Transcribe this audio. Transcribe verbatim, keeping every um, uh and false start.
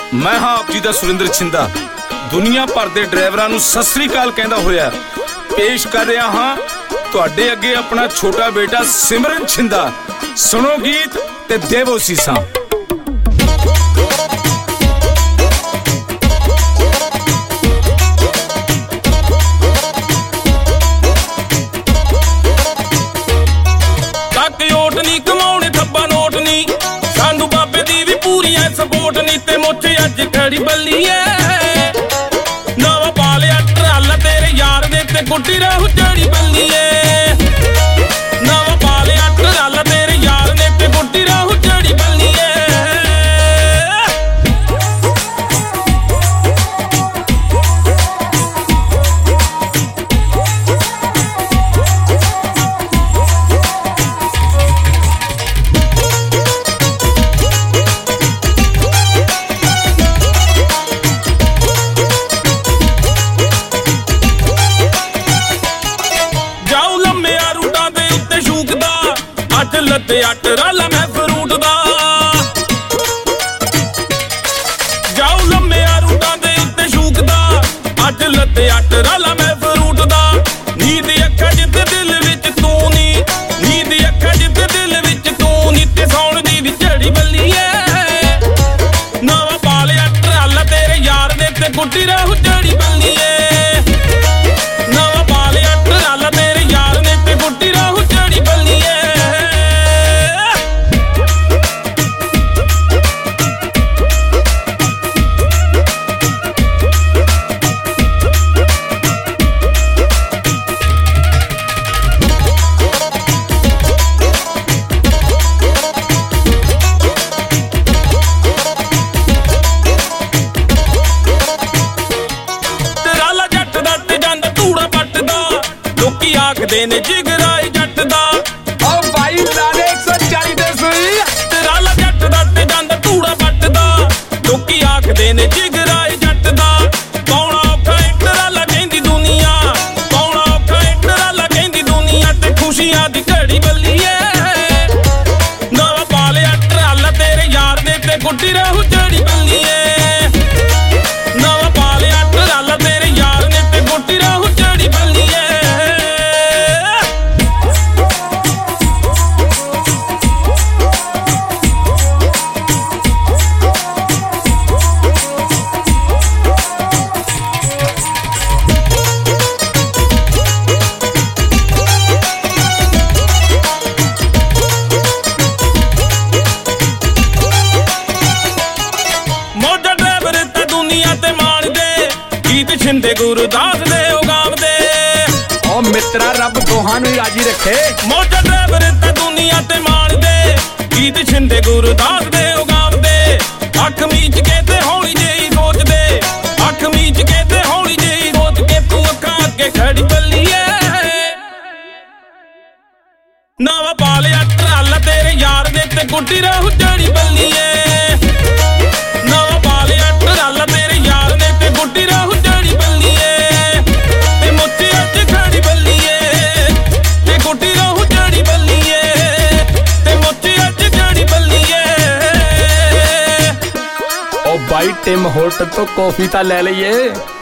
मैं हाँ आप जी दा सुरिंदर छिंदा दुनिया भर दे ड्राइवरां नूं सत श्री अकाल कहंदा होया पेश कर रहा हाँ तुहाडे अगे अपना छोटा बेटा सिमरन छिंदा। सुनो गीत ते देवो सीसां। खड़ी बल्लीए नवा पालिया ट्राला तेरे यार दे ते गुड्डी रहू जड़ी बल्लीए नवा पालिया ट्राला तेरे यार दे ते गुड्डी रहू जड़ी बल्लीए। लत्ते अट रला मैं फ्रूट दा जाओ लम्मे रूटां दे उत्ते शूकदा अज लत्ते अट रला मैं फ्रूट दा नींद अखा जिते दिल विच तू नी नींद अखा जिते दिल विच तू नी ते सौण दी भी झड़ी बल्लीए नवा पालिया ट्राला तेरे यार दे ते गुड्डी रहू झड़ी बल्लीए नवा पालिया ट्राला तेरे यार दे ते गुड्डी रहू झड़ी बल्लीए। आखदे ने जिगराई जट दा ओ भाई लाने एक सौ चालीस दे सुई तेरा ला जट दा ते जांदा धूड़ा पट दा लोकी आखदे ने जिगराई जट दा कौन औखा इकरा ला कहंदी दुनिया कौन औखा इकरा ला कहंदी दुनिया ते खुशियां दी घड़ी बल्लीए नवा पालिया ट्राला तेरे यार दे ते गुड्डी रहू जड़ी बल्लीए नवा पालिया ट्राला तेरे यार ने ते गुड्डी रहू जड़ी बल्लीए। छिंदे गुरदास दे उगाम दे ओ मित्रा रब दोहां नूं राजी रखे मोटा ड्राइवर ते दुनिया ते मान दे गीत छिंदे गुरदास दे उगाम दे अख मीच के ते हौली जेही सोच दे अख मीच के ते हौली जेही सोच के तू अखां अगे खड़ी बल्लीए नवा पालिया ट्राला तेरे यार दे ते गुड्डी रहू जड़ी बल्लीए नवा पालिया ट्राला तेरे यार दे ते गुड्डी रहू भाई टिम होटल तो कॉफी ता ले लीए।